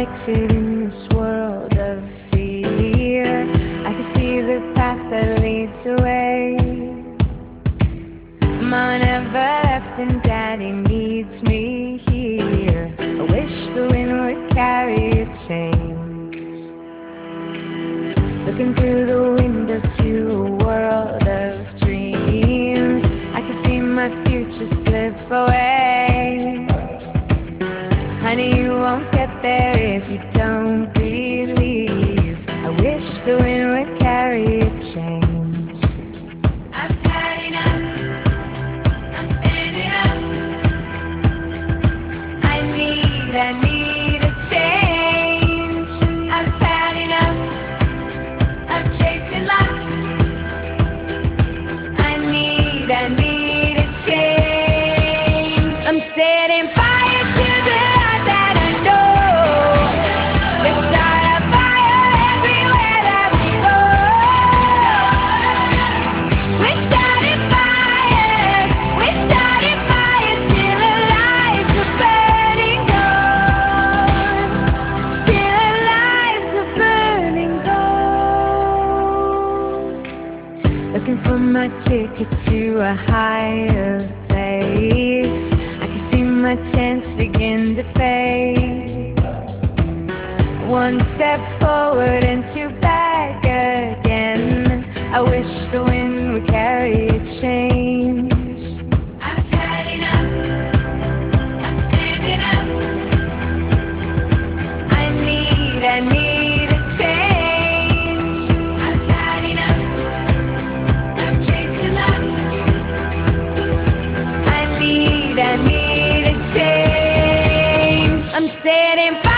conflicted in this world of fear. I can see the path that leads away. Mama never left and Daddy needs me here. I wish the wind would carry a change. Looking through the window to a world of dreams, I can see my future slip away. Honey, you won't get there if you don't believe. I wish the wind would carry a change. I've had enough. I'm standing up. I need a change. I've had enough of chasing luck. I need a change. I'm setting fire to the light that I know. Let's start a fire everywhere that we go. We're starting fires till the lights are burning gold. Till the lights are burning gold. Looking for my ticket to a higher place. I can see my chance begin to fade. One step forward and two back again. I wish the wind would carry a change. I've had enough. I'm standing up. I need a change. I've had enough of chasing luck. I need a change. I'm setting fire.